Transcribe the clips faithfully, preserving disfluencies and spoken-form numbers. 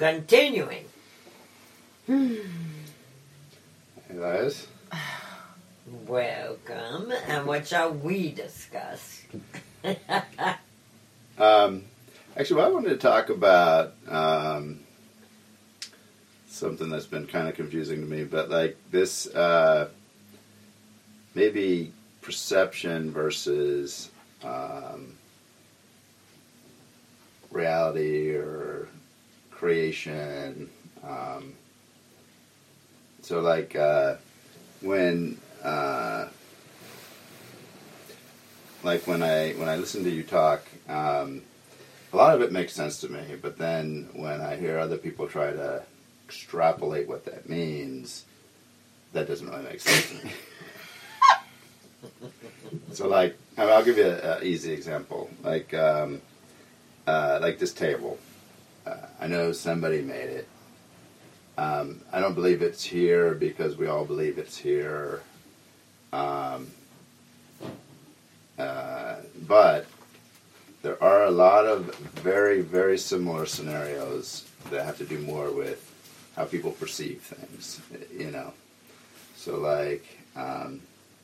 Continuing. Hey, Liz. Welcome. And what shall we discuss? um, actually, well, I wanted to talk about um, something that's been kind of confusing to me, but like this uh, maybe perception versus um, reality or creation. Um, so, like uh, when. Uh, like when I when I listen to you talk, um, a lot of it makes sense to me. But then when I hear other people try to extrapolate what that means, that doesn't really make sense to me. So, like, I mean, I'll give you an easy example. Like, um, uh, like this table. Uh, I know somebody made it. Um, I don't believe it's here because we all believe it's here. Um, uh, but there are a lot of very, very similar scenarios that have to do more with how people perceive things, you know. So, like, um,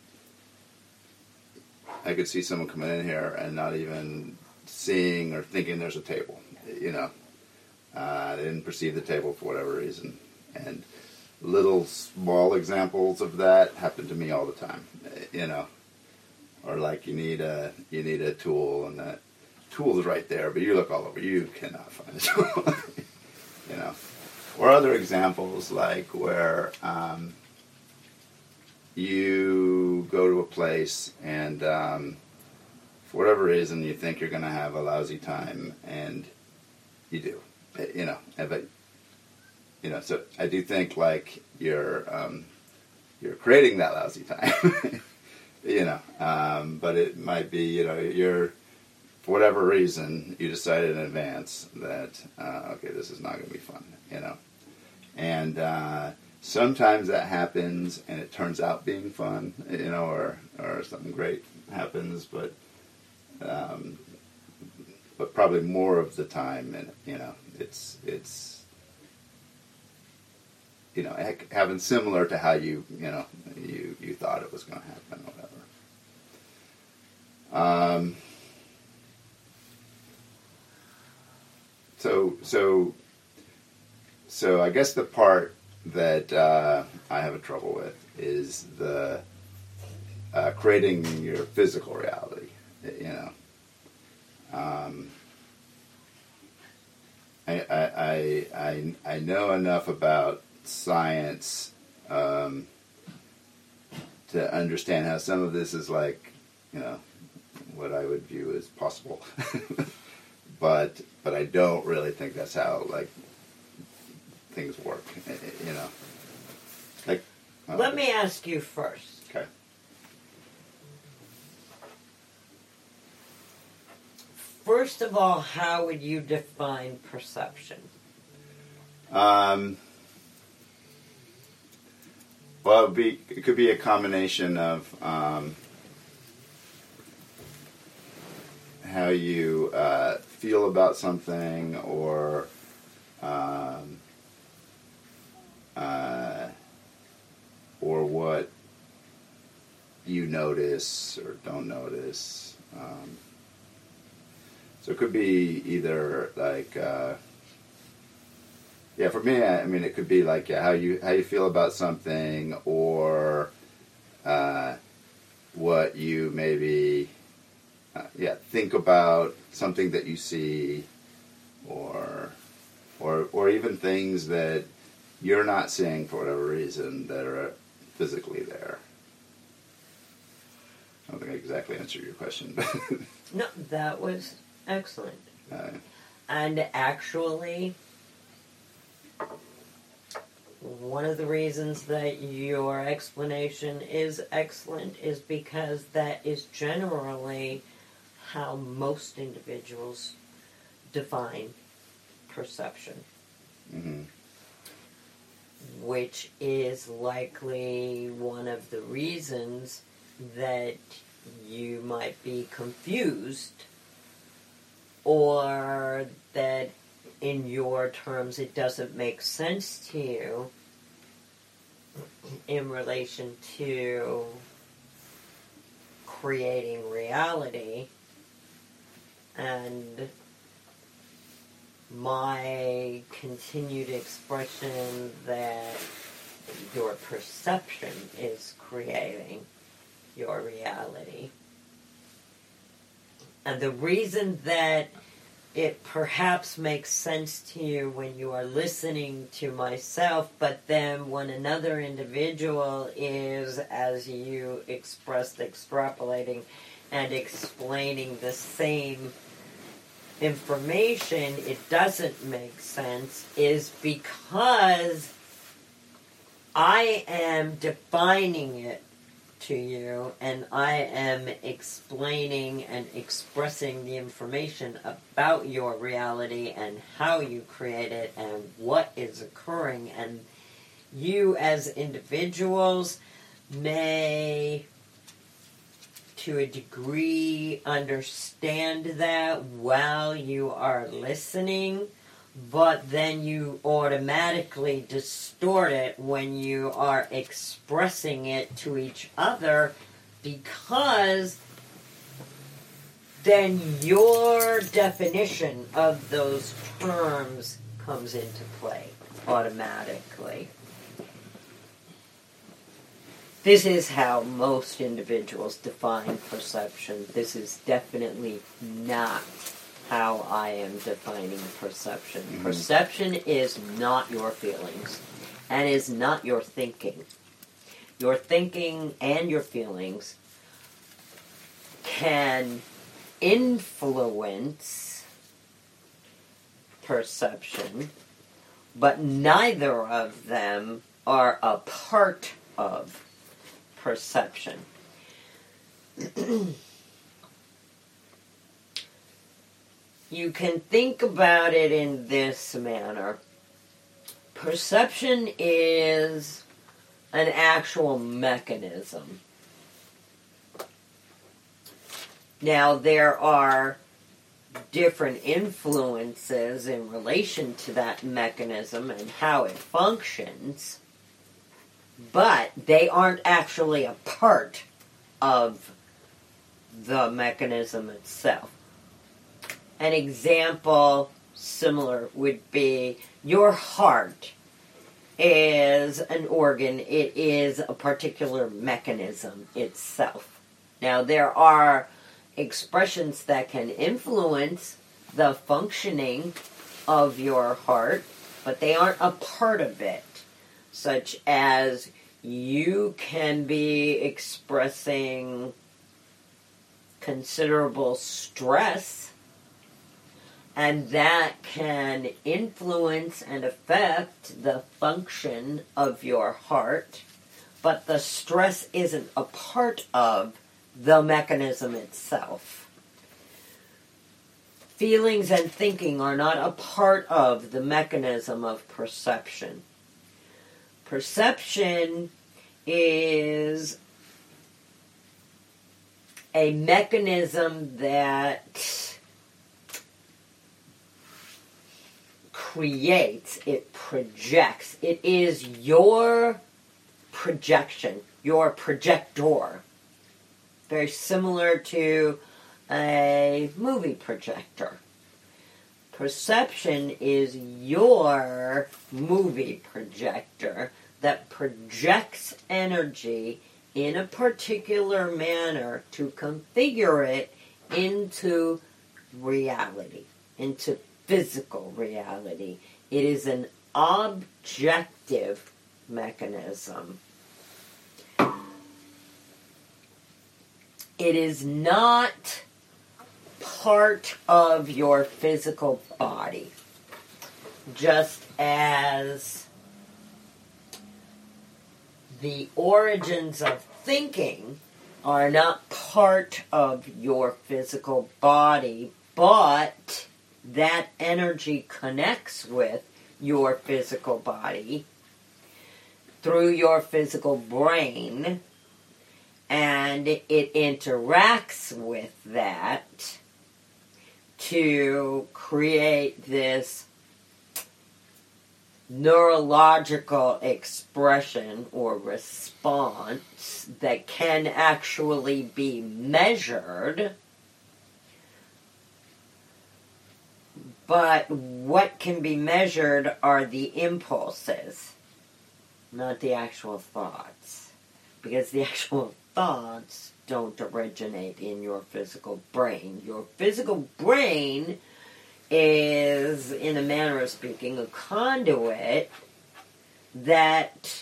I could see someone coming in here and not even seeing or thinking there's a table, you know. Uh, they didn't perceive the table for whatever reason. And little small examples of that happen to me all the time, you know. Or like you need a you need a tool and that tool is right there, but you look all over, you cannot find a tool, you know. Or other examples like where um, you go to a place and um, for whatever reason you think you're going to have a lousy time, and you do, you know. But you know, so I do think like you're um, you're creating that lousy time. You know, um, but it might be, you know, you're, for whatever reason, you decided in advance that, uh, okay, this is not going to be fun, you know. And uh, sometimes that happens and it turns out being fun, you know, or, or something great happens, but um, but probably more of the time, and you know, it's, it's you know, having similar to how you, you know, you, you thought it was going to happen or whatever. Um, so, so, so I guess the part that uh, I have a trouble with is the uh, creating your physical reality, you know. Um, I, I, I, I know enough about science um, to understand how some of this is like, you know, what I would view as possible, but but I don't really think that's how like things work, you know. Like, uh, let me ask you first. Okay. First of all, how would you define perception? Um. Well, it'd be, it could be a combination of um, how you uh, feel about something, or um, uh, or what you notice or don't notice. Um, so it could be either like. Uh, Yeah, for me, I mean, it could be like yeah, how you how you feel about something, or uh, what you maybe uh, yeah think about something that you see, or or or even things that you're not seeing for whatever reason that are physically there. I don't think I exactly answered your question, but No, that was excellent. uh, And actually, one of the reasons that your explanation is excellent is because that is generally how most individuals define perception. mm-hmm. Which is likely one of the reasons that you might be confused, or that in your terms, it doesn't make sense to you in relation to creating reality, and my continued expression that your perception is creating your reality. And the reason that it perhaps makes sense to you when you are listening to myself, but then when another individual is, as you expressed, extrapolating and explaining the same information, it doesn't make sense, is because I am defining it to you, and I am explaining and expressing the information about your reality and how you create it and what is occurring. And you as individuals may, to a degree, understand that while you are listening, but then you automatically distort it when you are expressing it to each other, because then your definition of those terms comes into play automatically. This is how most individuals define perception. This is definitely not how I am defining perception. Mm-hmm. Perception is not your feelings, and is not your thinking. Your thinking and your feelings can influence perception, but neither of them are a part of perception. You can think about it in this manner. Perception is an actual mechanism. Now, there are different influences in relation to that mechanism and how it functions, but they aren't actually a part of the mechanism itself. An example similar would be your heart is an organ. It is a particular mechanism itself. Now, there are expressions that can influence the functioning of your heart, but they aren't a part of it, such as you can be expressing considerable stress, and that can influence and affect the function of your heart, but the stress isn't a part of the mechanism itself. Feelings and thinking are not a part of the mechanism of perception. Perception is a mechanism that creates, it projects. It is your projection, your projector. Very similar to a movie projector. Perception is your movie projector that projects energy in a particular manner to configure it into reality, into physical reality. It is an objective mechanism. It is not part of your physical body, just as the origins of thinking are not part of your physical body, but that energy connects with your physical body through your physical brain, and it interacts with that to create this neurological expression or response that can actually be measured. But what can be measured are the impulses, not the actual thoughts. Because the actual thoughts don't originate in your physical brain. Your physical brain is, in a manner of speaking, a conduit that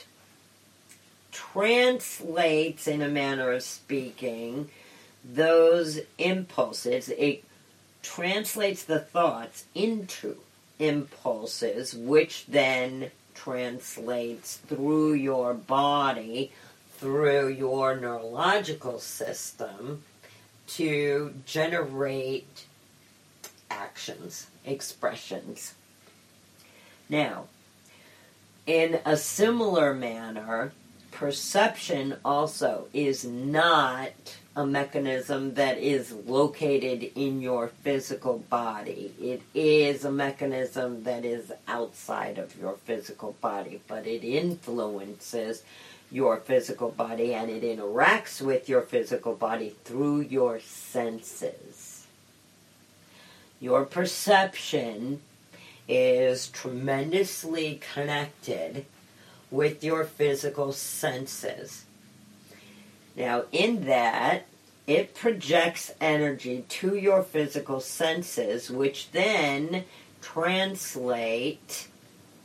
translates, in a manner of speaking, those impulses. It translates the thoughts into impulses, which then translates through your body, through your neurological system, to generate actions, expressions. Now, in a similar manner, perception also is not a mechanism that is located in your physical body. It is a mechanism that is outside of your physical body, but it influences your physical body and it interacts with your physical body through your senses. Your perception is tremendously connected with your physical senses. Now, in that, it projects energy to your physical senses, which then translate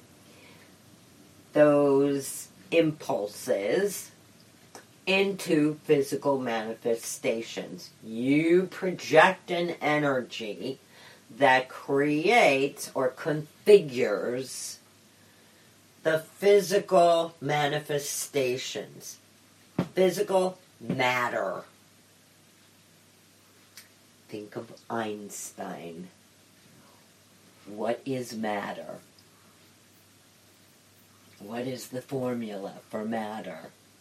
those impulses into physical manifestations. You project an energy that creates or configures the physical manifestations, physical matter. Think of Einstein. What is matter? What is the formula for matter?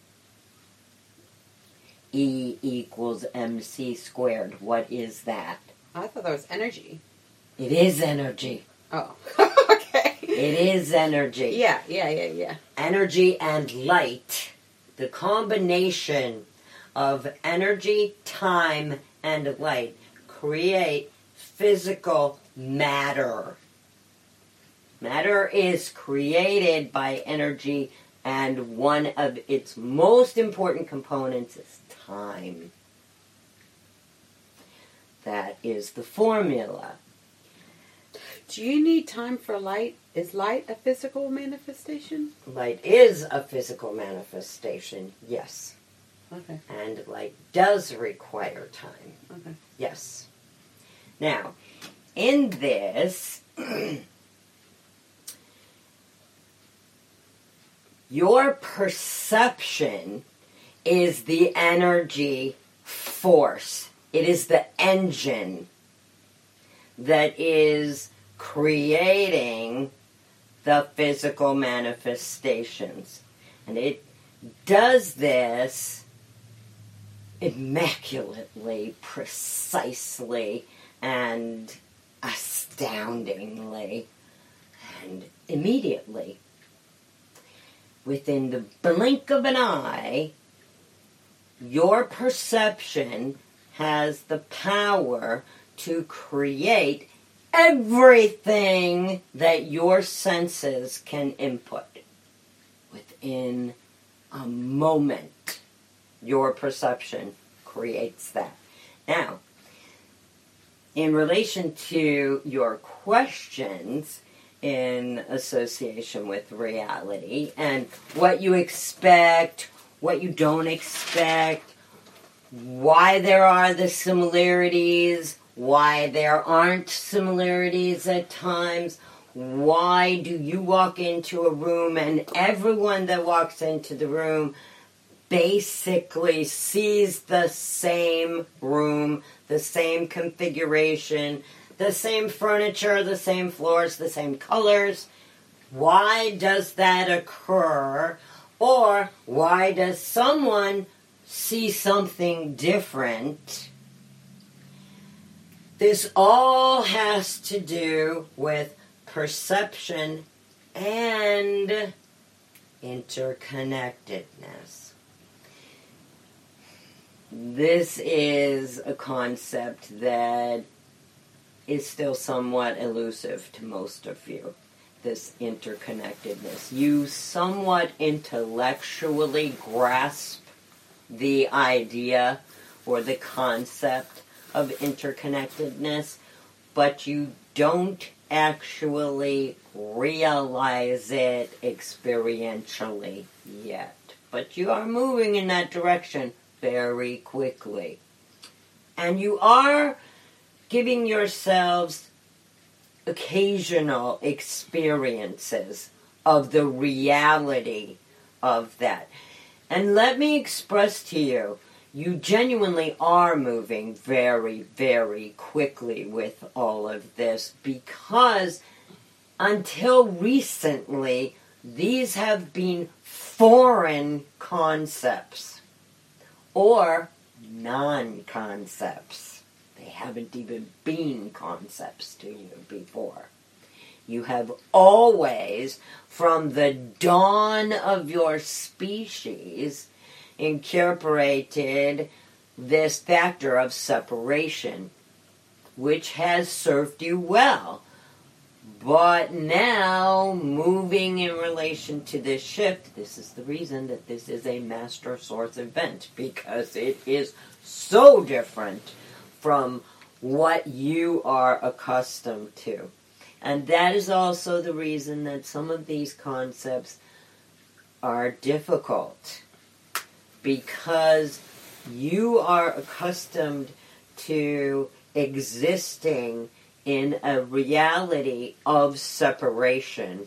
E equals mc squared. What is that? I thought that was energy. It is energy. Oh, okay. It is energy. Yeah, yeah, yeah, yeah. Energy and light. The combination of energy, time, and light create physical matter. Matter is created by energy, and one of its most important components is time. That is the formula. Do you need time for light? Is light a physical manifestation? Light is a physical manifestation, yes. Okay. And light does require time. Okay. Yes. Now, in this, your perception is the energy force. It is the engine that is creating the physical manifestations. And it does this immaculately, precisely, and astoundingly, and immediately. Within the blink of an eye, your perception has the power to create everything that your senses can input. Within a moment, your perception creates that. Now, in relation to your questions in association with reality and what you expect, what you don't expect, why there are the similarities, why there aren't similarities at times, why do you walk into a room and everyone that walks into the room basically sees the same room, the same configuration, the same furniture, the same floors, the same colors. Why does that occur? Or why does someone see something different? This all has to do with perception and interconnectedness. This is a concept that is still somewhat elusive to most of you, this interconnectedness. You somewhat intellectually grasp the idea or the concept of interconnectedness, but you don't actually realize it experientially yet. But you are moving in that direction very quickly. And you are giving yourselves occasional experiences of the reality of that. And let me express to you, you genuinely are moving very, very quickly with all of this, because until recently, these have been foreign concepts or non-concepts. They haven't even been concepts to you before. You have always, from the dawn of your species, incorporated this factor of separation, which has served you well. But now, moving in relation to this shift, this is the reason that this is a Master Source event, because it is so different from what you are accustomed to. And that is also the reason that some of these concepts are difficult, because you are accustomed to existing in a reality of separation,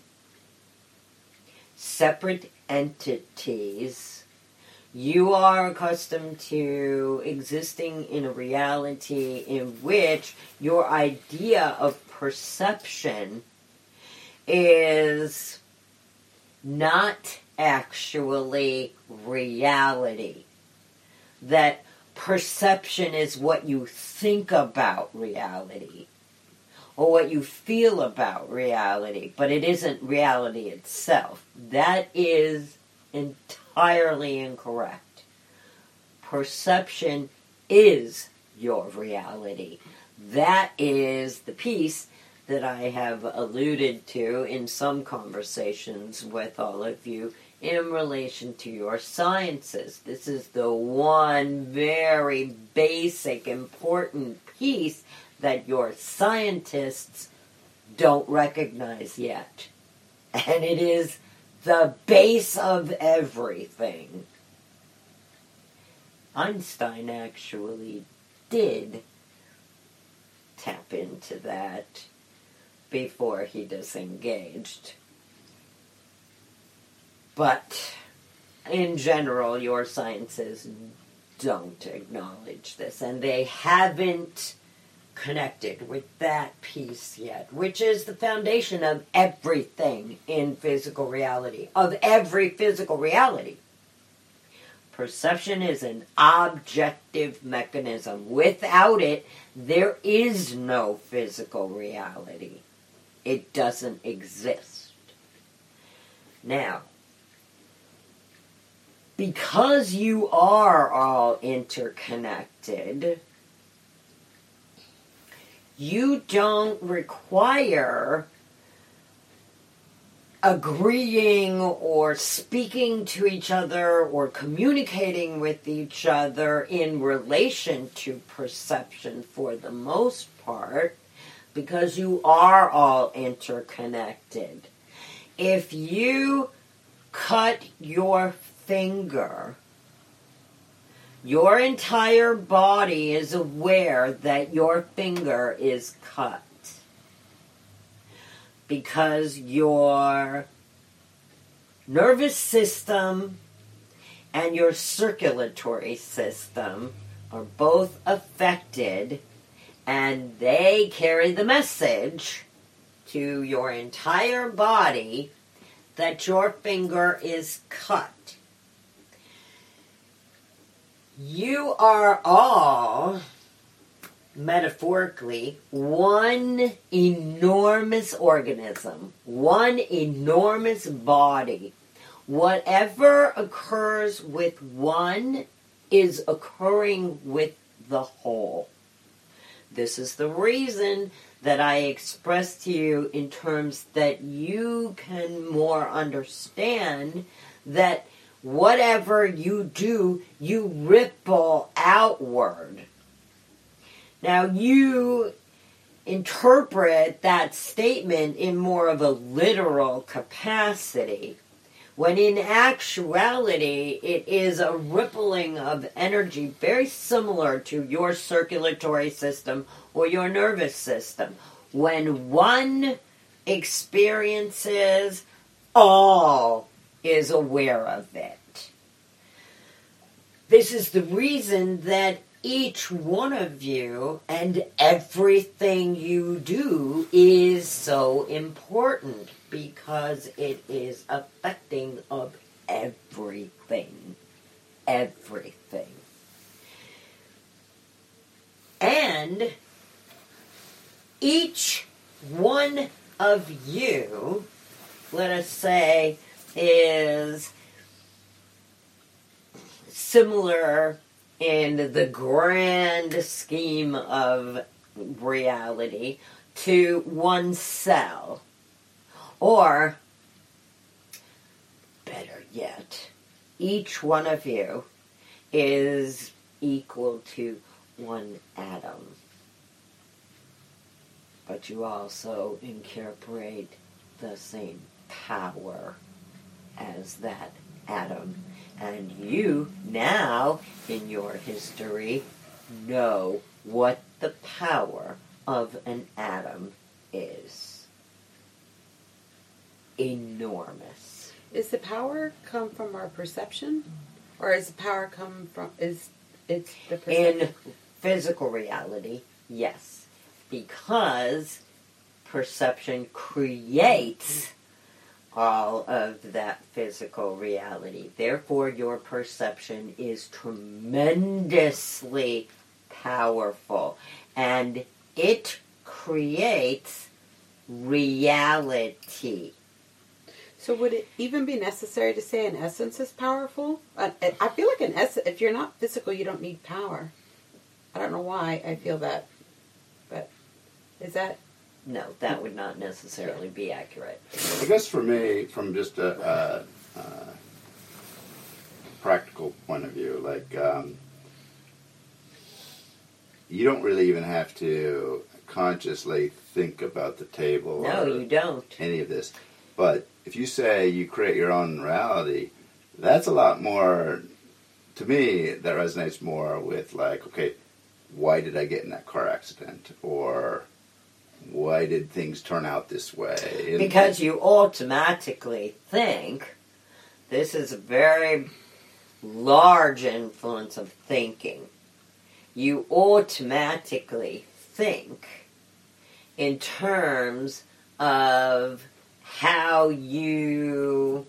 separate entities. You are accustomed to existing in a reality in which your idea of perception is not actually reality. That perception is what you think about reality, or what you feel about reality, but it isn't reality itself. That is entirely incorrect. Perception is your reality. That is the piece that I have alluded to in some conversations with all of you in relation to your sciences. This is the one very basic, important piece that your scientists don't recognize yet. And it is the base of everything. Einstein actually did tap into that before he disengaged. But in general, your sciences don't acknowledge this, and they haven't connected with that piece yet, which is the foundation of everything in physical reality, of every physical reality. Perception is an objective mechanism. Without it, there is no physical reality. It doesn't exist. Now, because you are all interconnected, you don't require agreeing or speaking to each other or communicating with each other in relation to perception for the most part, because you are all interconnected. If you cut your finger, your entire body is aware that your finger is cut, because your nervous system and your circulatory system are both affected, and they carry the message to your entire body that your finger is cut. You are all metaphorically, one enormous organism, one enormous body. Whatever occurs with one is occurring with the whole. This is the reason that I express to you in terms that you can more understand that whatever you do, you ripple outward. Now, you interpret that statement in more of a literal capacity, when in actuality, it is a rippling of energy very similar to your circulatory system or your nervous system. When one experiences, all is aware of it. This is the reason that each one of you and everything you do is so important, because it is affecting of everything. Everything. And each one of you, let us say, is similar in the grand scheme of reality to one cell. Or, better yet, each one of you is equal to one atom. But you also incorporate the same power as that atom. And you now, in your history, know what the power of an atom is. Enormous. Is the power come from our perception? Or is the power come from, is it's the perception? In physical reality, yes. Because perception creates all of that physical reality. Therefore, your perception is tremendously powerful. And it creates reality. So would it even be necessary to say an essence is powerful? I, I feel like an essence, if you're not physical, you don't need power. I don't know why I feel that. But is that... No, that would not necessarily be accurate. I guess for me, from just a, a, a practical point of view, like, um, you don't really even have to consciously think about the table. No, or you don't. any of this. But if you say you create your own reality, that's a lot more, to me, that resonates more with, like, okay, why did I get in that car accident? Or why did things turn out this way? And because you automatically think, this is a very large influence of thinking. You automatically think in terms of how you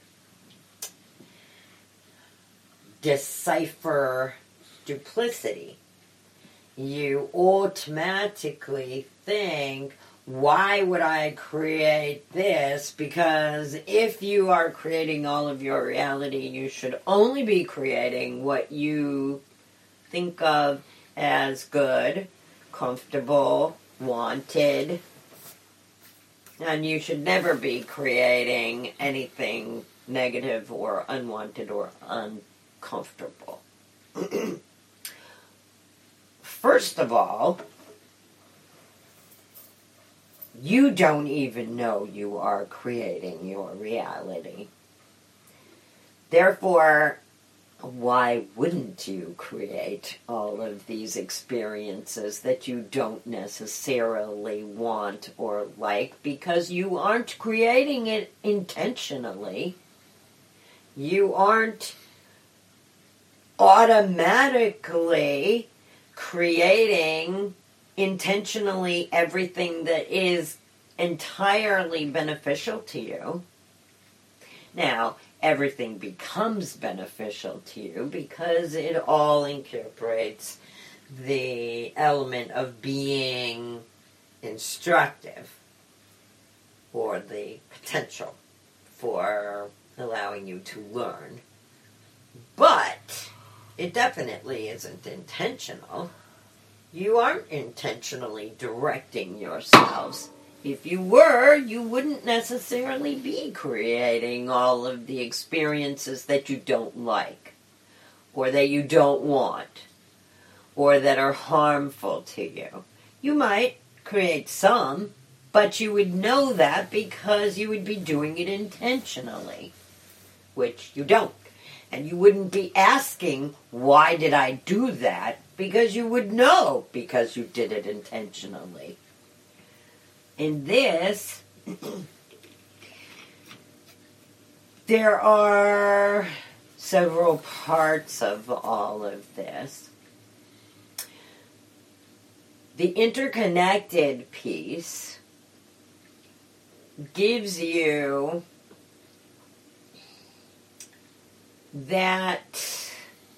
decipher duplicity. You automatically think, why would I create this? Because if you are creating all of your reality, you should only be creating what you think of as good, comfortable, wanted. And you should never be creating anything negative or unwanted or uncomfortable. First of all, you don't even know you are creating your reality. Therefore, why wouldn't you create all of these experiences that you don't necessarily want or like? Because you aren't creating it intentionally. You aren't automatically creating intentionally everything that is entirely beneficial to you. Now, everything becomes beneficial to you because it all incorporates the element of being instructive, or the potential for allowing you to learn. But it definitely isn't intentional. You aren't intentionally directing yourselves. If you were, you wouldn't necessarily be creating all of the experiences that you don't like, or that you don't want, or that are harmful to you. You might create some, but you would know that because you would be doing it intentionally, which you don't. And you wouldn't be asking, why did I do that? Because you would know because you did it intentionally. In this, there are several parts of all of this. The interconnected piece gives you that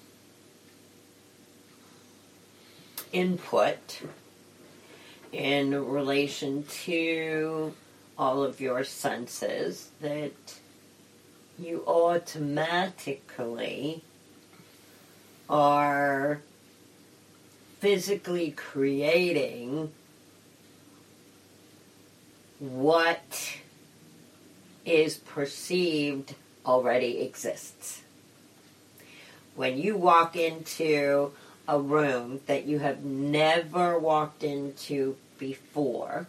input in relation to all of your senses that you automatically are physically creating what is perceived already exists. When you walk into a room that you have never walked into before,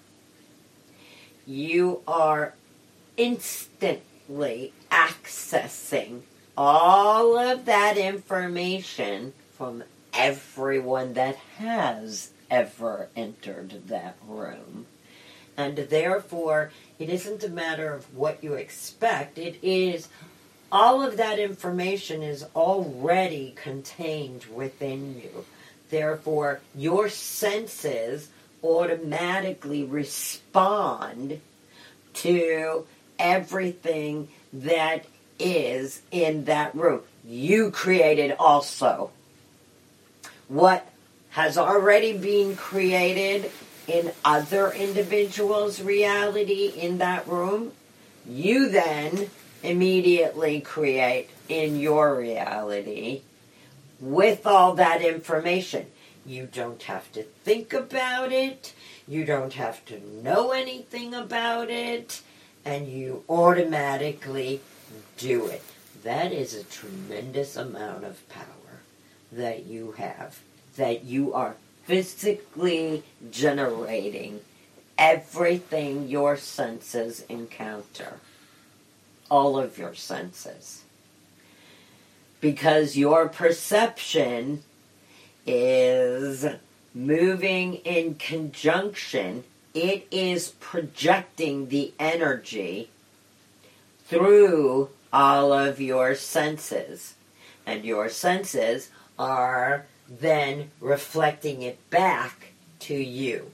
you are instantly accessing all of that information from everyone that has ever entered that room. And therefore, it isn't a matter of what you expect. It is all of that information is already contained within you. Therefore, your senses automatically respond to everything that is in that room. You created also. What has already been created in other individuals' reality in that room, you then immediately create in your reality with all that information. You don't have to think about it. You don't have to know anything about it. And you automatically do it. That is a tremendous amount of power that you have. That you are physically generating everything your senses encounter. All of your senses. Because your perception is moving in conjunction. It is projecting the energy through all of your senses. And your senses are then reflecting it back to you.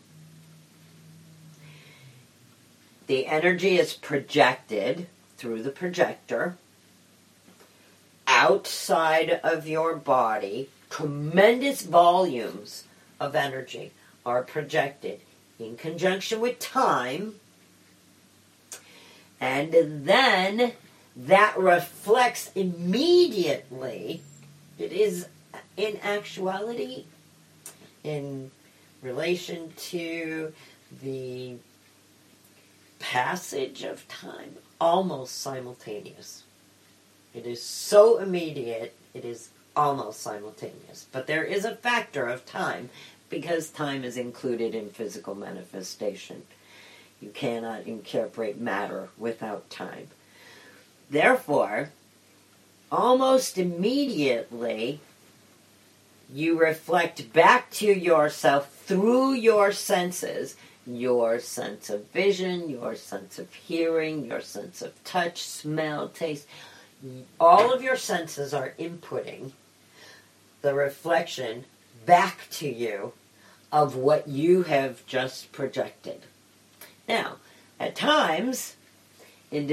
The energy is projected through the projector outside of your body. Tremendous volumes of energy are projected in conjunction with time, and then that reflects immediately. It is in actuality, in relation to the passage of time, almost simultaneous. It is so immediate, it is almost simultaneous. But there is a factor of time, because time is included in physical manifestation. You cannot incorporate matter without time. Therefore, almost immediately, you reflect back to yourself through your senses, your sense of vision, your sense of hearing, your sense of touch, smell, taste. All of your senses are inputting the reflection back to you of what you have just projected. Now, at times,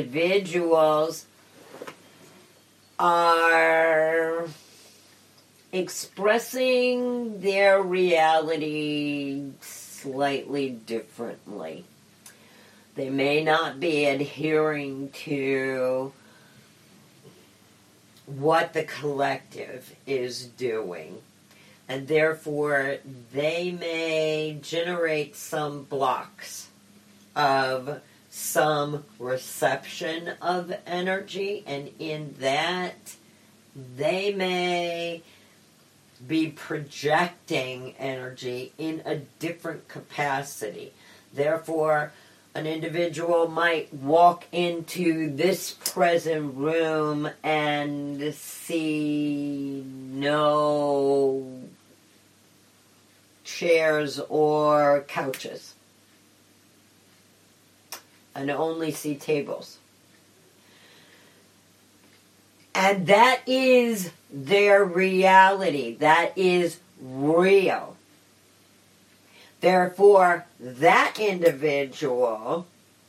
individuals are expressing their reality slightly differently. They may not be adhering to what the collective is doing, and therefore they may generate some blocks of some reception of energy, and in that they may be projecting energy in a different capacity. Therefore, an individual might walk into this present room and see no chairs or couches, and only see tables. And that is their reality. That is real. Therefore, that individual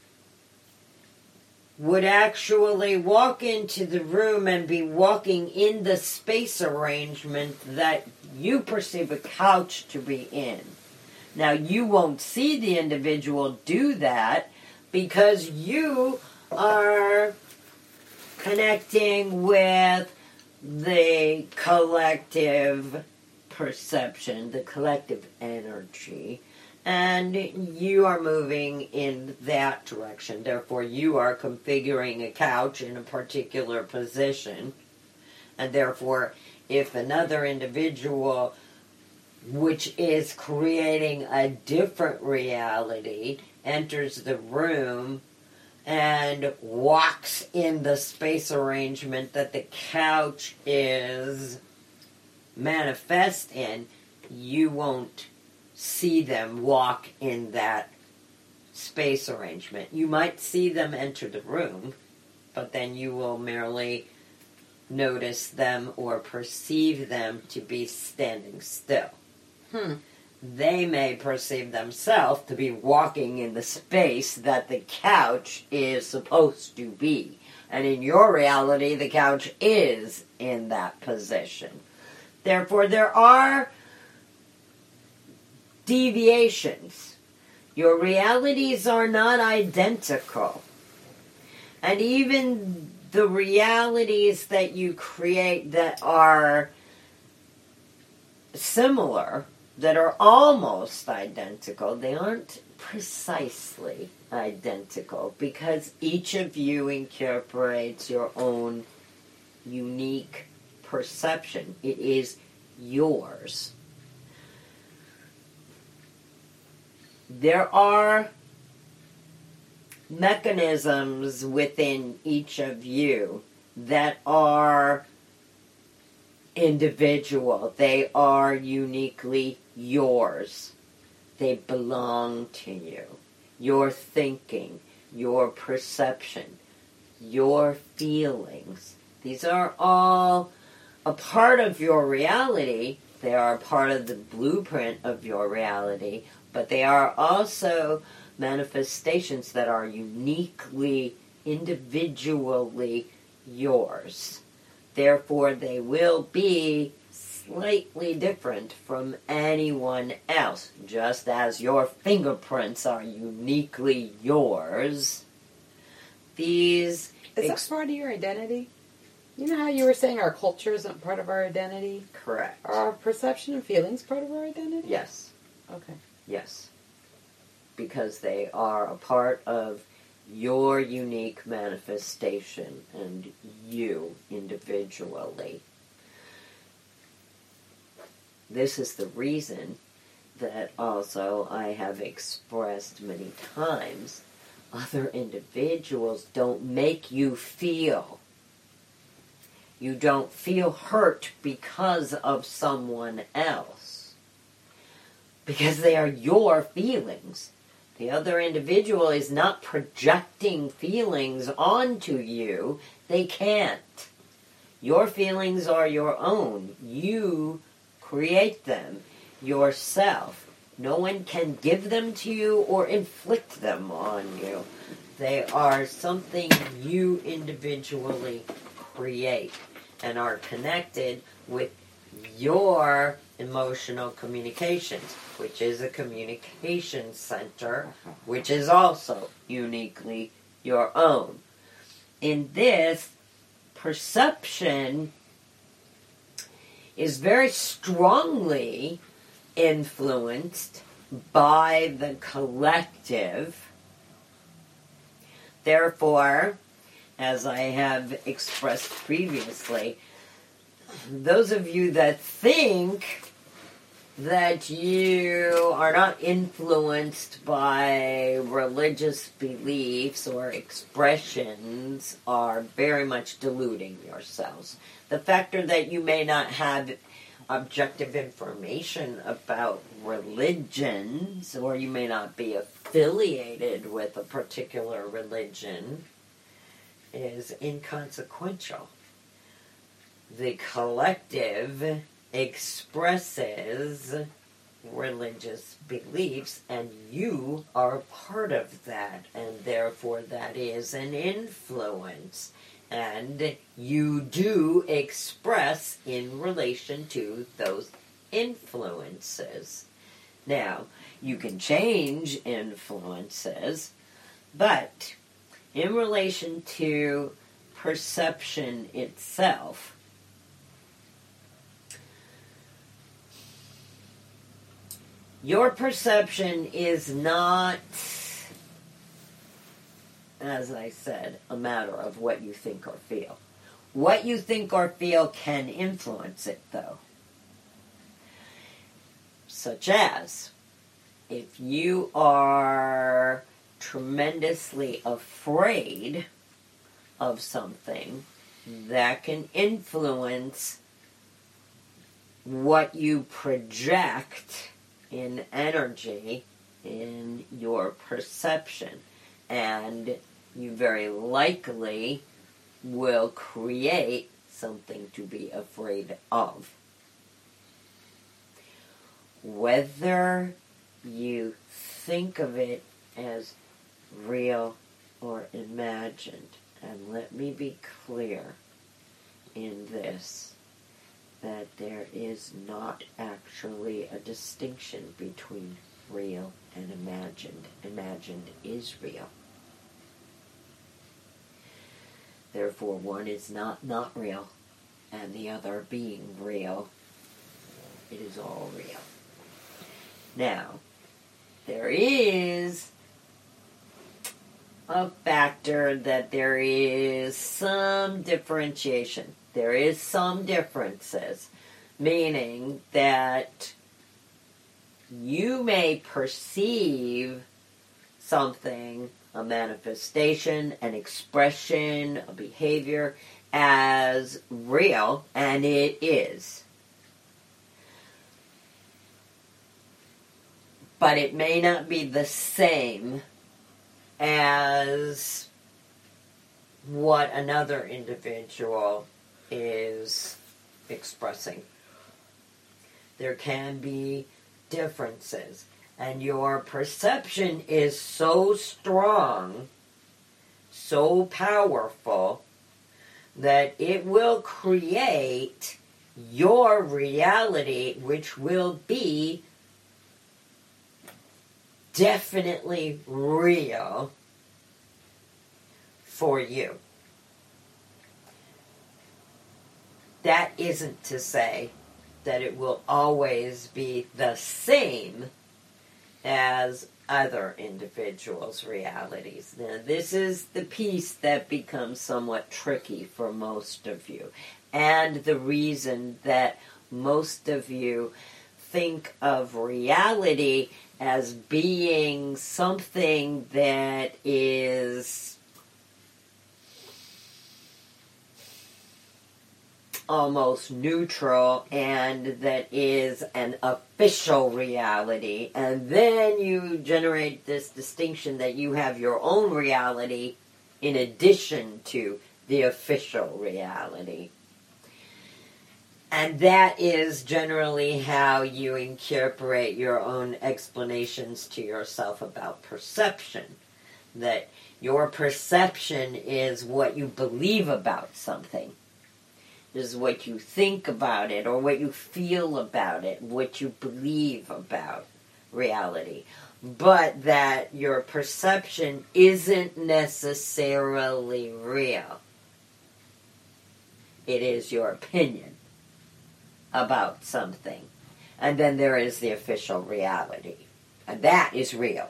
would actually walk into the room and be walking in the space arrangement that you perceive a couch to be in. Now, you won't see the individual do that because you are connecting with the collective perception, the collective energy, and you are moving in that direction. Therefore, you are configuring a couch in a particular position, and therefore, if another individual, which is creating a different reality, enters the room and walks in the space arrangement that the couch is manifest in, you won't see them walk in that space arrangement. You might see them enter the room, but then you will merely notice them or perceive them to be standing still. Hmm. They may perceive themselves to be walking in the space that the couch is supposed to be. And in your reality, the couch is in that position. Therefore, there are deviations. Your realities are not identical. And even the realities that you create that are similar, that are almost identical, they aren't precisely identical because each of you incorporates your own unique perception. It is yours. There are mechanisms within each of you that are individual. They are uniquely yours. They belong to you. Your thinking, your perception, your feelings. These are all a part of your reality. They are a part of the blueprint of your reality, but they are also manifestations that are uniquely, individually yours. Therefore, they will be slightly different from anyone else. Just as your fingerprints are uniquely yours, these... Is ex- that part of your identity? You know how you were saying our culture isn't part of our identity? Correct. Are our perception and feelings part of our identity? Yes. Okay. Yes. Because they are a part of your unique manifestation and you individually. This is the reason that also I have expressed many times, other individuals don't make you feel. You don't feel hurt because of someone else. Because they are your feelings. The other individual is not projecting feelings onto you. They can't. Your feelings are your own. You create them yourself. No one can give them to you or inflict them on you. They are something you individually create and are connected with your emotional communications, which is a communication center, which is also uniquely your own. In this, perception is very strongly influenced by the collective. Therefore, as I have expressed previously, those of you that think that you are not influenced by religious beliefs or expressions are very much deluding yourselves. The factor that you may not have objective information about religions, or you may not be affiliated with a particular religion, is inconsequential. The collective expresses religious beliefs, and you are a part of that, and therefore that is an influence. And you do express in relation to those influences. Now, you can change influences, but in relation to perception itself, your perception is not, as I said, a matter of what you think or feel. What you think or feel can influence it, though. Such as, if you are tremendously afraid of something, that can influence what you project in energy in your perception. And you very likely will create something to be afraid of. Whether you think of it as real or imagined, and let me be clear in this, that there is not actually a distinction between real and imagined. Imagined is real. Therefore, one is not not real, and the other being real, it is all real. Now, there is a factor that there is some differentiation. There is some differences, meaning that you may perceive something, a manifestation, an expression, a behavior, as real, and it is. But it may not be the same as what another individual is expressing. There can be differences, and your perception is so strong, so powerful, that it will create your reality, which will be definitely real for you. That isn't to say that it will always be the same as other individuals' realities. Now, this is the piece that becomes somewhat tricky for most of you, and the reason that most of you think of reality as being something that is almost neutral and that is an official reality, and then you generate this distinction that you have your own reality in addition to the official reality. And that is generally how you incorporate your own explanations to yourself about perception. That your perception is what you believe about something. is what you think about it, or what you feel about it, what you believe about reality. But that your perception isn't necessarily real. It is your opinion about something. And then there is the official reality. And that is real.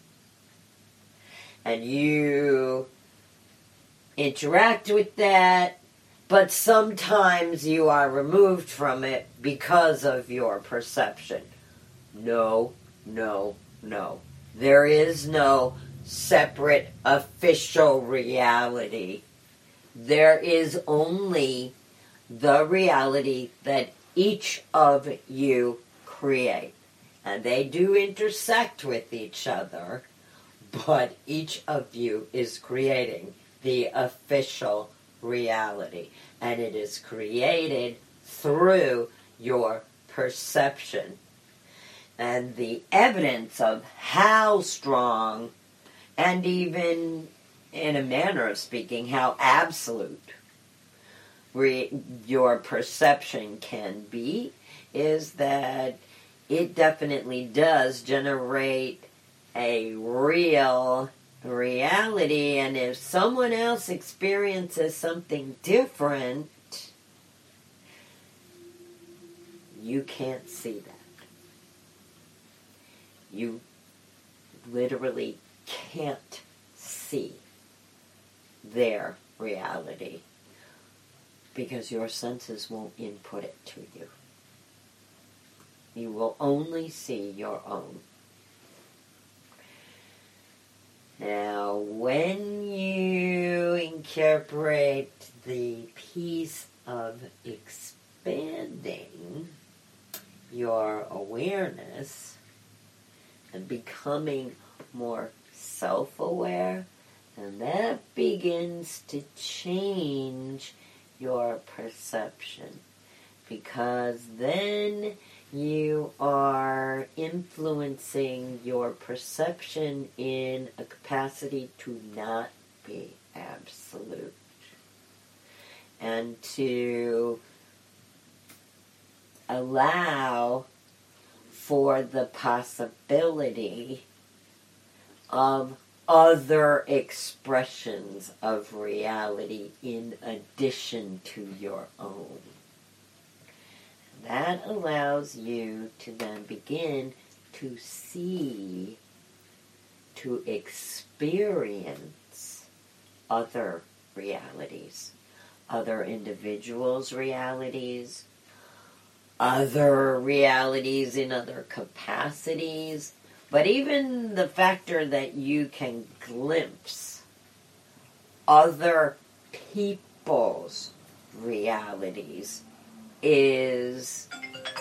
And you interact with that, but sometimes you are removed from it because of your perception. No, no, no. There is no separate official reality. There is only the reality that each of you create. And they do intersect with each other, but each of you is creating the official reality. And it is created through your perception. And the evidence of how strong, and even in a manner of speaking, how absolute re- your perception can be, is that it definitely does generate a real reality. And if someone else experiences something different, you can't see that. You literally can't see their reality because your senses won't input it to you. You will only see your own. Now, when you incorporate the piece of expanding your awareness and becoming more self-aware, and that begins to change your perception, because then you are influencing your perception in a capacity to not be absolute, and to allow for the possibility of other expressions of reality in addition to your own. That allows you to then begin to see, to experience other realities, other individuals' realities, other realities in other capacities, but even the factor that you can glimpse other people's realities is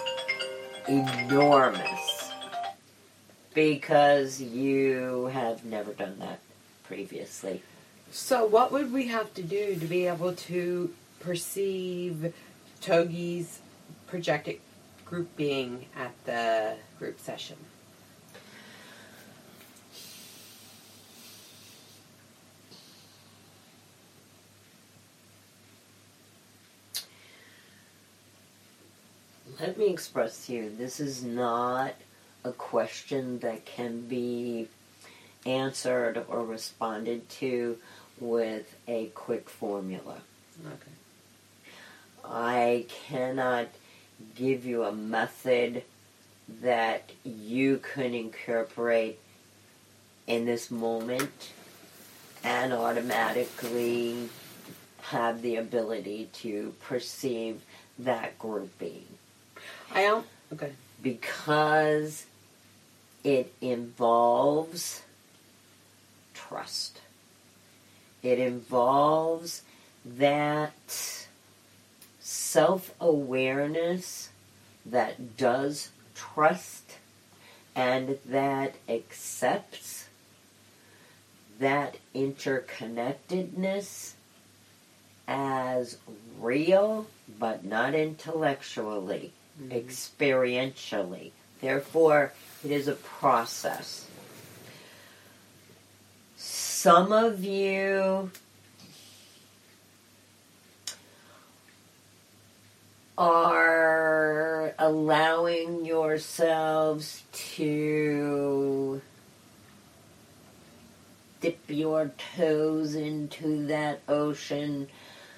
enormous, because you have never done that previously. So what would we have to do to be able to perceive Togi's projected group being at the group session? Let me express to you, this is not a question that can be answered or responded to with a quick formula. Okay. I cannot give you a method that you can incorporate in this moment and automatically have the ability to perceive that grouping. I don't. Okay. Because it involves trust. It involves that self-awareness that does trust and that accepts that interconnectedness as real, but not intellectually, mm-hmm. experientially. Therefore, it is a process. Some of you are allowing yourselves to dip your toes into that ocean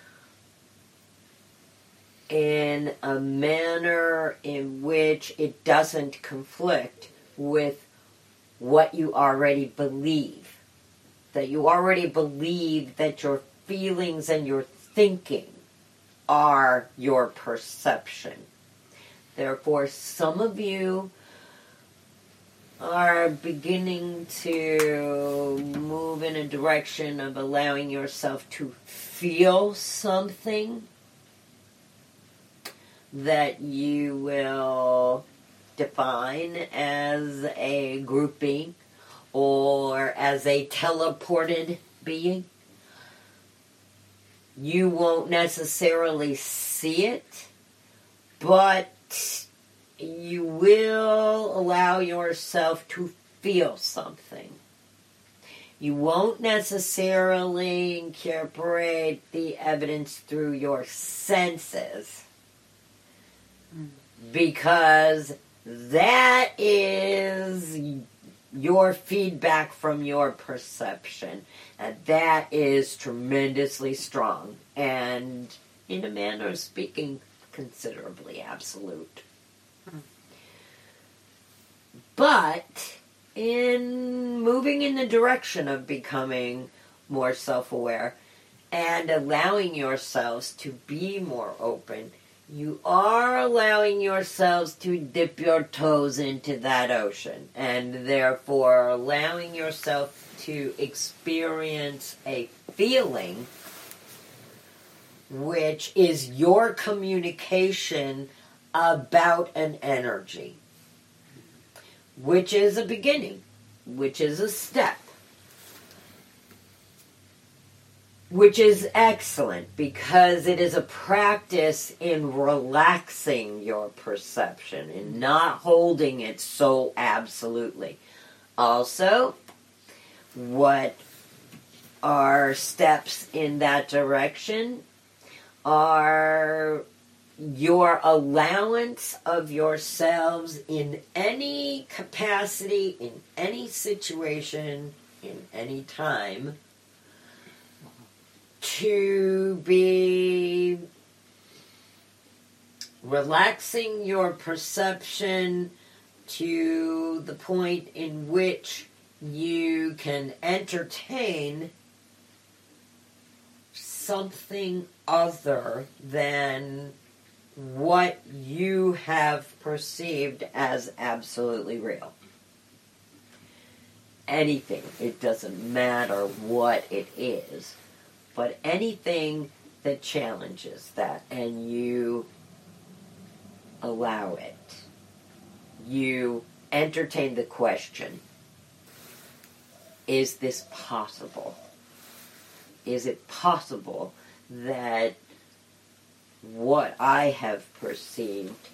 in a manner in which it doesn't conflict with what you already believe. That you already believe that your feelings and your thinking are your perception. Therefore, some of you are beginning to move in a direction of allowing yourself to feel something that you will define as a grouping or as a teleported being. You won't necessarily see it, but you will allow yourself to feel something. You won't necessarily incorporate the evidence through your senses, because that is your feedback from your perception. And that is tremendously strong and, in a manner of speaking, considerably absolute. Hmm. But in moving in the direction of becoming more self-aware and allowing yourselves to be more open, you are allowing yourselves to dip your toes into that ocean, and therefore allowing yourself to experience a feeling which is your communication about an energy, which is a beginning, which is a step, which is excellent because it is a practice in relaxing your perception and not holding it so absolutely. Also, what are steps in that direction are your allowance of yourselves in any capacity, in any situation, in any time, to be relaxing your perception to the point in which you can entertain something other than what you have perceived as absolutely real. Anything, it doesn't matter what it is, but anything that challenges that, and you allow it. You entertain the question, is this possible? Is it possible that what I have perceived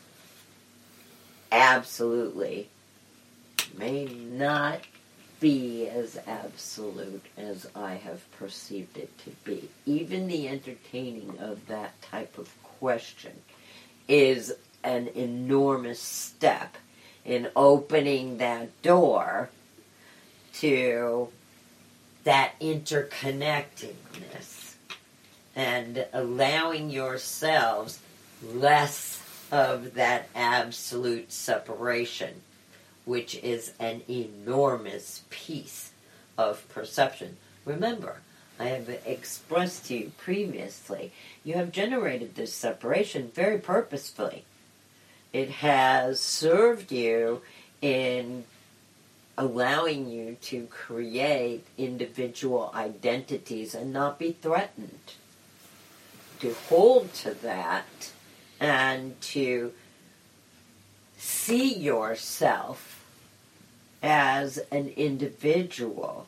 absolutely may not be as absolute as I have perceived it to be? Even the entertaining of that type of question is an enormous step in opening that door to that interconnectedness and allowing yourselves less of that absolute separation, which is an enormous piece of perception. Remember, I have expressed to you previously, you have generated this separation very purposefully. It has served you in allowing you to create individual identities and not be threatened. To hold to that and to see yourself as an individual.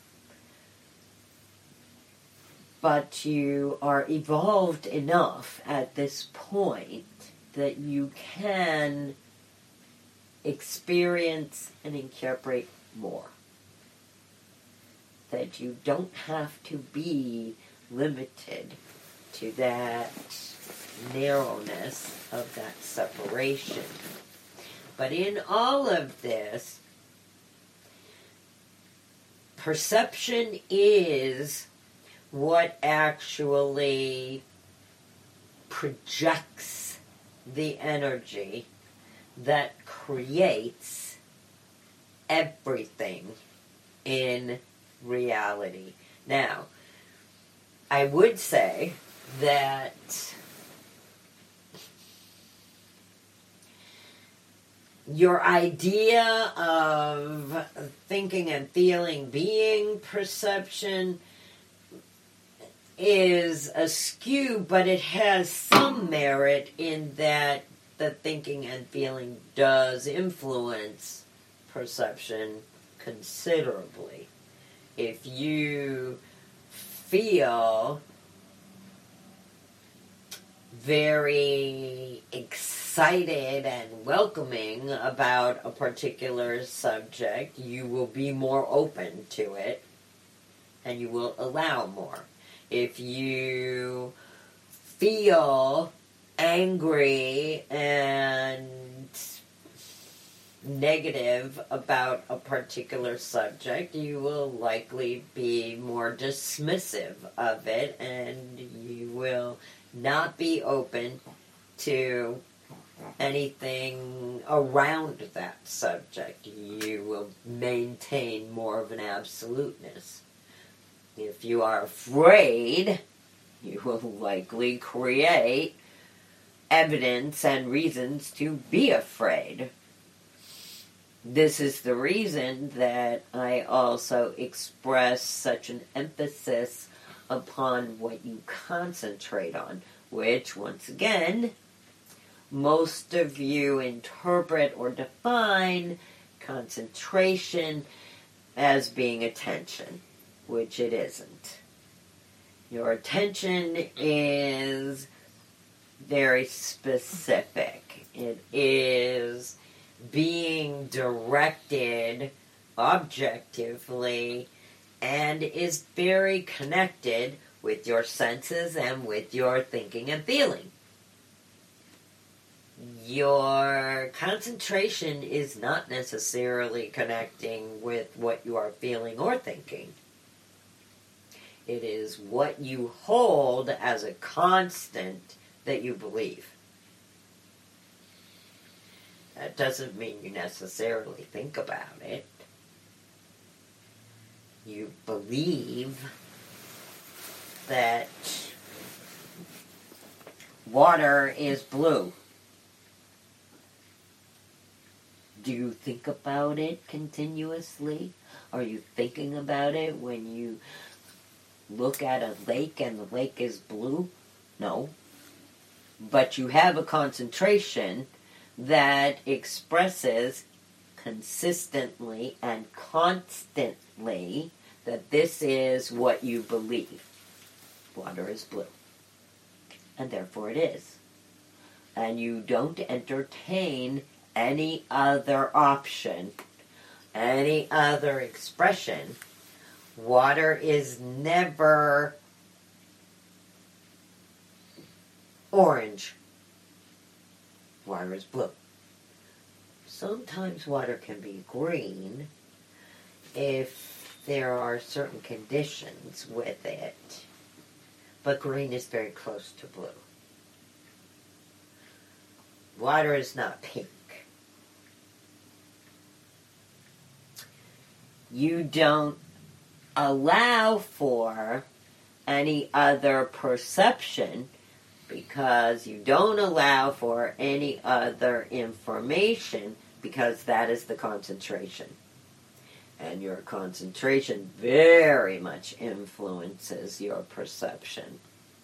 But you are evolved enough at this point that you can experience and incorporate more. That you don't have to be limited to that narrowness of that separation. But in all of this, perception is what actually projects the energy that creates everything in reality. Now, I would say that your idea of thinking and feeling being perception is askew, but it has some merit in that the thinking and feeling does influence perception considerably. If you feel very excited and welcoming about a particular subject, you will be more open to it and you will allow more. If you feel angry and negative about a particular subject, you will likely be more dismissive of it, and you will not be open to anything around that subject. You will maintain more of an absoluteness. If you are afraid, you will likely create evidence and reasons to be afraid. This is the reason that I also express such an emphasis upon what you concentrate on, which, once again, most of you interpret or define concentration as being attention, which it isn't. Your attention is very specific. It is being directed objectively and is very connected with your senses and with your thinking and feeling. Your concentration is not necessarily connecting with what you are feeling or thinking. It is what you hold as a constant that you believe. That doesn't mean you necessarily think about it. You believe that water is blue. Do you think about it continuously? Are you thinking about it when you look at a lake and the lake is blue? No. But you have a concentration that expresses consistently and constantly that this is what you believe. Water is blue. And therefore it is. And you don't entertain any other option, any other expression. Water is never orange. Water is blue. Sometimes water can be green if there are certain conditions with it, but green is very close to blue. Water is not pink. You don't allow for any other perception because you don't allow for any other information because that is the concentration. And your concentration very much influences your perception.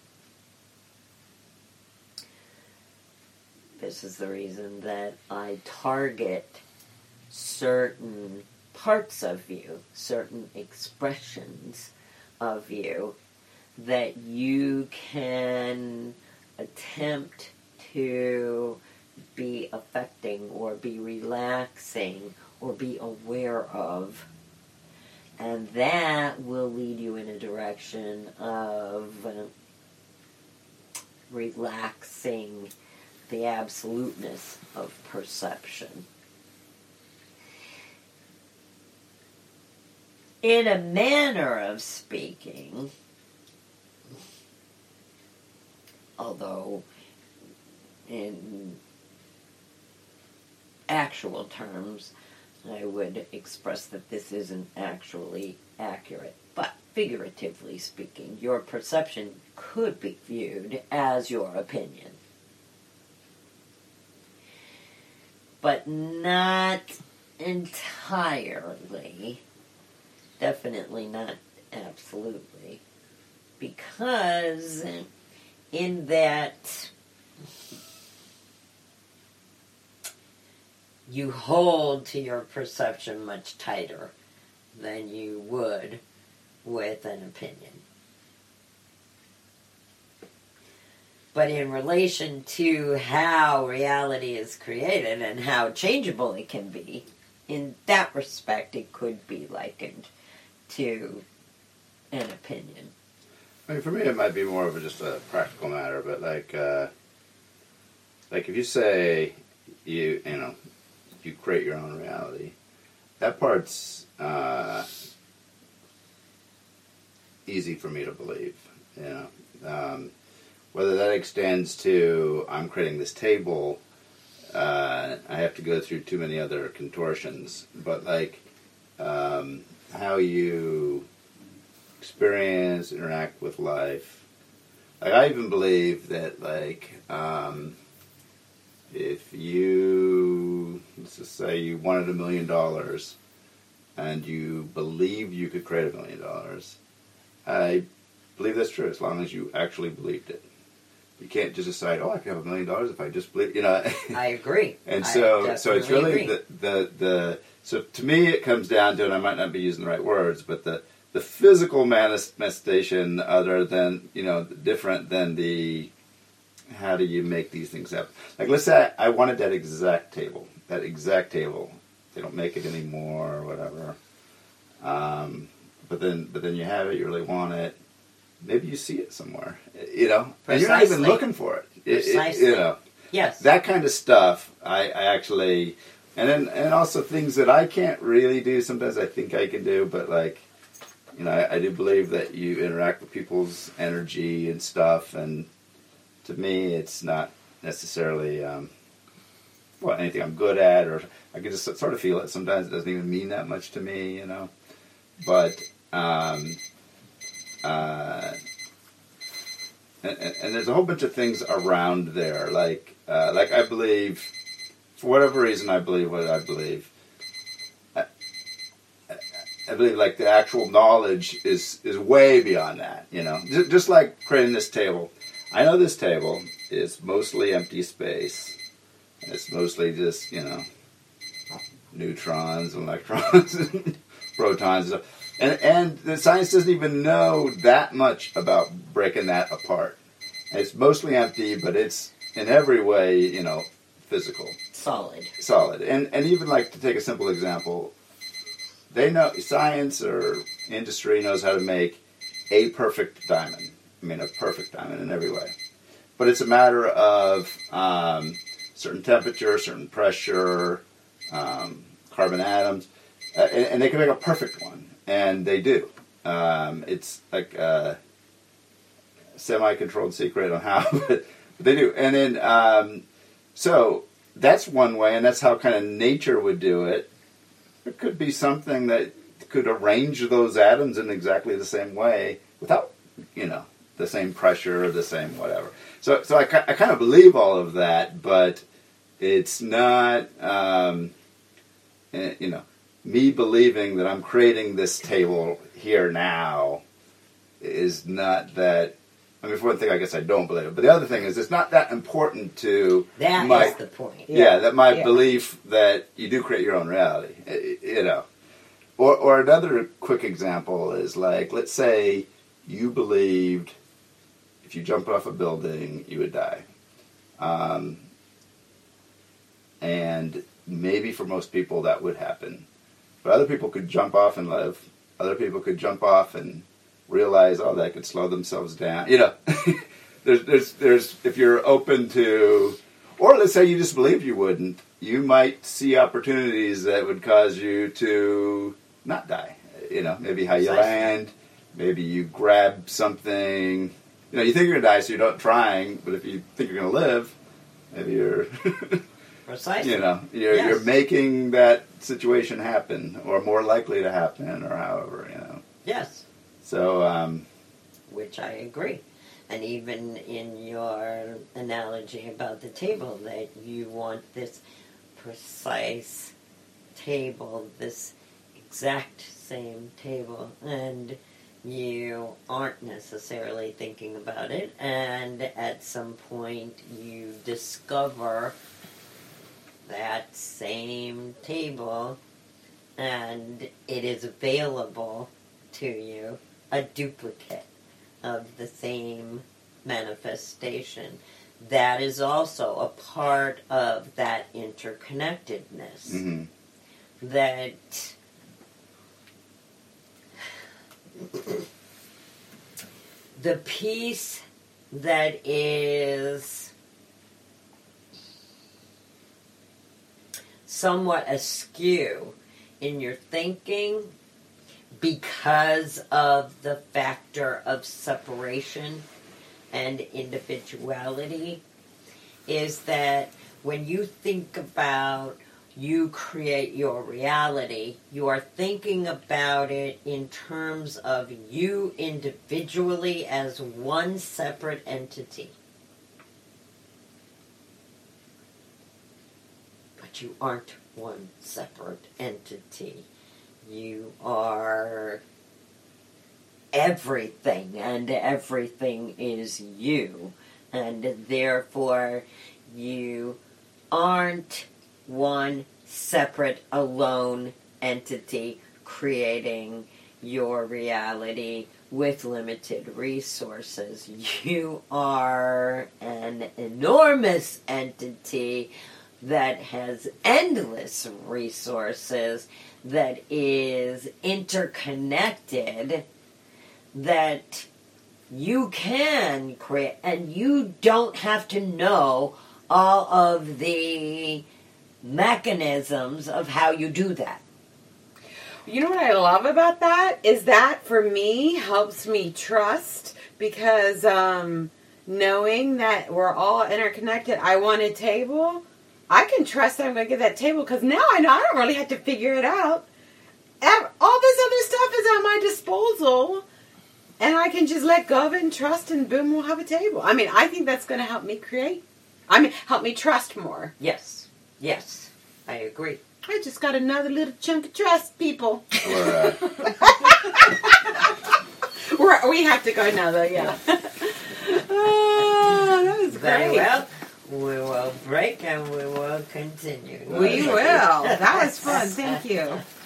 This is the reason that I target certain parts of you, certain expressions of you, that you can attempt to be affecting or be relaxing or be aware of. And that will lead you in a direction of uh, relaxing the absoluteness of perception. In a manner of speaking, although in actual terms, I would express that this isn't actually accurate. But figuratively speaking, your perception could be viewed as your opinion. But not entirely. Definitely not absolutely. Because in that you hold to your perception much tighter than you would with an opinion. But in relation to how reality is created and how changeable it can be, in that respect it could be likened to an opinion. I mean, for me, it might be more of a, just a practical matter, but like, uh, like if you say you, you know, you create your own reality, that part's uh, easy for me to believe. You know, um, whether that extends to I'm creating this table, uh, I have to go through too many other contortions. But like, um, how you experience, interact with life. Like, I even believe that, like, um, if you, let's just say you wanted a million dollars and you believed you could create a million dollars, I believe that's true as long as you actually believed it. You can't just decide, oh, I can have a million dollars if I just believe, you know. I agree. And so, I so it's really the, the, the, so to me it comes down to, and I might not be using the right words, but the, the physical manifestation other than, you know, different than the, how do you make these things happen? Like, let's say I wanted that exact table, that exact table. They don't make it anymore or whatever. Um, but then, but then you have it, you really want it. Maybe you see it somewhere, you know, Precisely. and you're not even looking for it. It, Precisely. it you know, yes, that kind of stuff. I, I actually, and then and also things that I can't really do. Sometimes I think I can do, but like, you know, I, I do believe that you interact with people's energy and stuff, and to me, it's not necessarily um, well anything I'm good at, or I can just sort of feel it. Sometimes it doesn't even mean that much to me, you know, but. Um, Uh, and, and there's a whole bunch of things around there, like uh, like I believe, for whatever reason, I believe what I believe. I, I believe like the actual knowledge is is way beyond that, you know. Just, just like creating this table, I know this table is mostly empty space, and it's mostly just, you know, neutrons and electrons and protons and stuff. And, and the science doesn't even know that much about breaking that apart. And it's mostly empty, but it's in every way, you know, physical. solid. Solid. And and even like, to take a simple example, they know, science or industry knows how to make a perfect diamond. I mean, a perfect diamond in every way. But it's a matter of um, certain temperature, certain pressure, um, carbon atoms, uh, and, and they can make a perfect one. And they do. Um, it's like a semi-controlled secret on how, but they do. And then, um, so that's one way, and that's how kind of nature would do it. There could be something that could arrange those atoms in exactly the same way without, you know, the same pressure or the same whatever. So, so I, I kind of believe all of that, but it's not, um, you know, me believing that I'm creating this table here now is not that. I mean, for one thing, I guess I don't believe it. But the other thing is, it's not that important to That my, is the point. Yeah, yeah that my yeah. belief that you do create your own reality. You know, or or another quick example is like, let's say you believed if you jumped off a building you would die, um, and maybe for most people that would happen. But other people could jump off and live. Other people could jump off and realize, oh, they could slow themselves down. You know, there's, there's, there's, if you're open to, or let's say you just believed you wouldn't, you might see opportunities that would cause you to not die. You know, maybe how you Precisely. land, maybe you grab something. You know, you think you're going to die, so you're not trying, but if you think you're going to live, maybe you're, Precisely. you know, you're, Yes. you're making that situation happen, or more likely to happen, or however, you know. Yes, So, um, which I agree. And even in your analogy about the table, that you want this precise table, this exact same table, and you aren't necessarily thinking about it, and at some point you discover that same table and it is available to you, a duplicate of the same manifestation. That is also a part of that interconnectedness. mm-hmm. That the piece that is somewhat askew in your thinking because of the factor of separation and individuality is that when you think about you create your reality, you are thinking about it in terms of you individually as one separate entity. But you aren't one separate entity. You are everything, and everything is you. And therefore, you aren't one separate, alone entity creating your reality with limited resources. You are an enormous entity that has endless resources, that is interconnected, that you can create, and you don't have to know all of the mechanisms of how you do that. You know what I love about that is that for me helps me trust, because um, knowing that we're all interconnected, I want a table, I can trust that I'm going to get that table, because now I know I don't really have to figure it out. All this other stuff is at my disposal, and I can just let go of it and trust, and boom, we'll have a table. I mean, I think that's going to help me create. I mean, help me trust more. Yes, yes, I agree. I just got another little chunk of trust, people. Or, uh, We're, we have to go now, though, yeah. Oh, that was Very great. well. We will break and we will continue. We will. That was fun. Thank you.